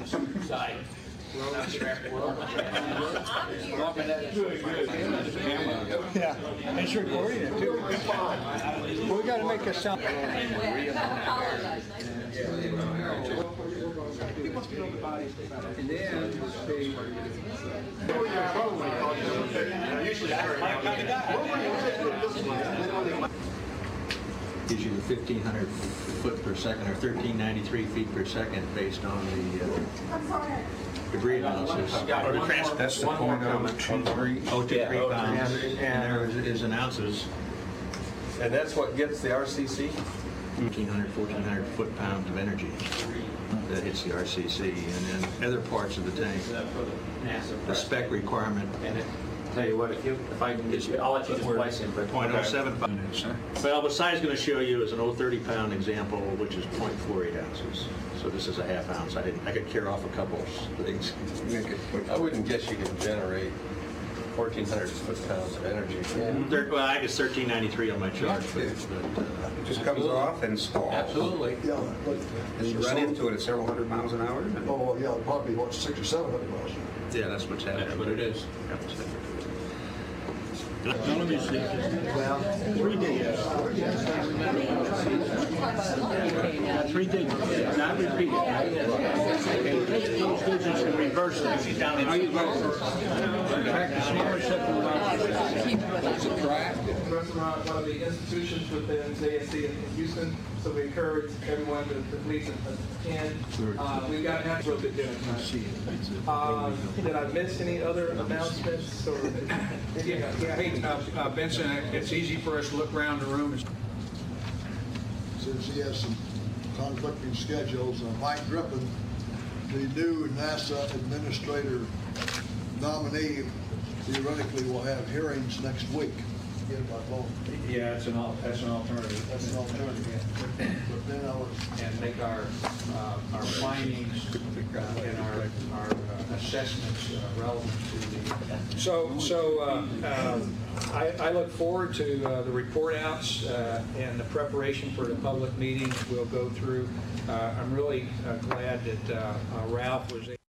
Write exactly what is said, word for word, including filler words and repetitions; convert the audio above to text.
side. Yeah, and it's recording it too. We got to make a sound. And then gives you the fifteen hundred foot per second or thirteen ninety-three feet per second based on the uh, debris analysis. that's the point oh two three. Oh, two, three Yeah. pounds, And- and and- there is, is in ounces. And that's what gets the R C C? fifteen hundred, fourteen hundred foot pounds of energy that hits the R C C, and then other parts of the tank. The spec requirement. And it, tell you what, if you, if I can get you, I'll let you just place in, but point oh seven five. Well, what Si's going to show you is an oh thirty pound example, which is point four eight ounces. So this is a half ounce. I didn't. I could carry off a couple of things. I wouldn't guess you can generate fourteen hundred foot-pounds of energy. Thir- Well, I guess thirteen ninety-three on my chart. But, but, uh, Just comes off and stalls. Absolutely. Yeah, but And you run into it at several hundred miles an hour. oh yeah, probably what six or seven hundred miles. yeah, that's what's happening. that's what it is. Let me see. Well, three days. Three days. Not repeat it. Take those digits and reverse it. How you go? Track the smaller Restaurant, one of the institutions within J S C in Houston, so we encourage everyone to, to please attend. Uh, we've got to have a real good dinner tonight. Uh, did I miss any other announcements? Or, Yeah, yeah. Hey, uh, uh, Benson, it's easy for us to look around the room. Since he has some conflicting schedules, uh, Mike Griffin, the new NASA administrator nominee, theoretically will have hearings next week. Get it by phone. Yeah, that's an al- that's an alternative. That's an alternative. But then I was, And make our uh, our findings uh, and our our uh, assessments uh, relevant to the. So so uh, um, I, I look forward to uh, the report outs uh, and the preparation for the public meetings we'll go through. Uh, I'm really uh, glad that uh, uh, Ralph was able